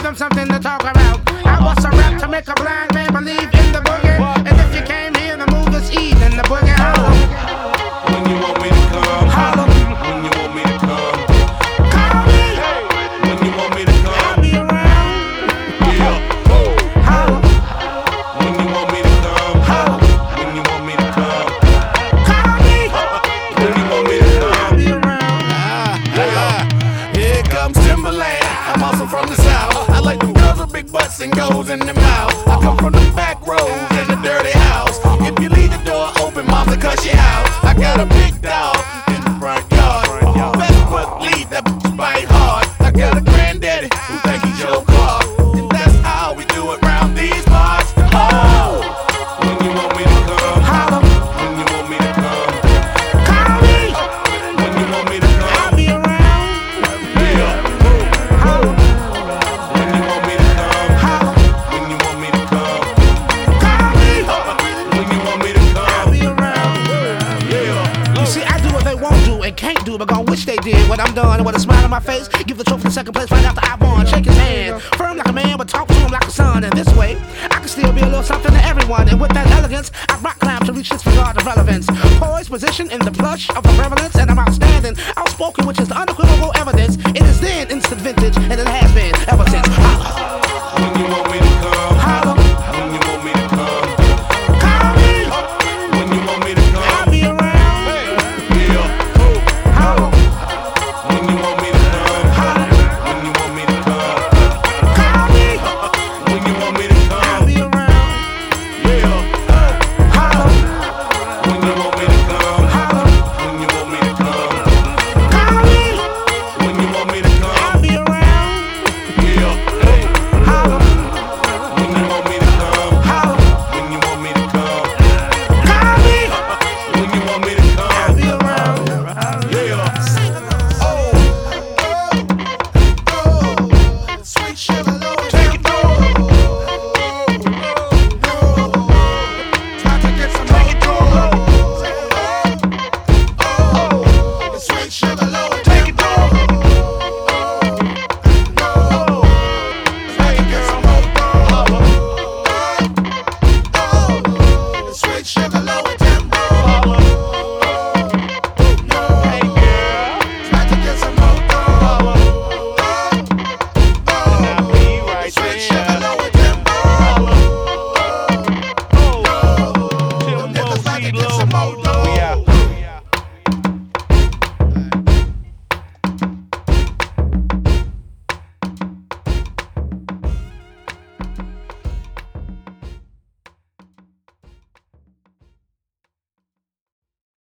them something to talk about. I bust a rap to make a blind man believe in the boogie. And if you came here to move this evening, the boogie holler. When you want me to come, Holler. when you want me to come, Call me. when you want me to I'll come, be around. yeah. Holler. When you want me to come, Holler. when you want me to come, Call me. when you want me to I'll come. be around. Here comes Timberland. I'm also from the South. I like them girls with big butts and goes in the mouth. I come from the back roads and the dirty house. If you leave the door open, mama cuss you out. I got a big dog in the front yard. Best believe that bite hard. I got a granddaddy who think he's Joe Clark. And that's how we do it round these parts. Oh! When you want me to come, Holler. when you want me to come, Call me. when you want me to I'll come, be around. yeah. Holler. When you want me to come, Holler. when you want me to come, Call me. when you want me to I'll come, be around. yeah. You see, I do what they won't do and can't do, but gon' wish they did. When I'm done, with a smile on my face, give the trophy to second place right after I won. Shake his hand, firm like a man, but talk to him like a son. And this way, I can still be a little something to everyone. And with that elegance, I rock climb to reach this regard of relevance. Poised position in the plush of the prevalence, and I'm outstanding, outspoken, which is the unequivocal evidence. It is then instant vintage, and it has been ever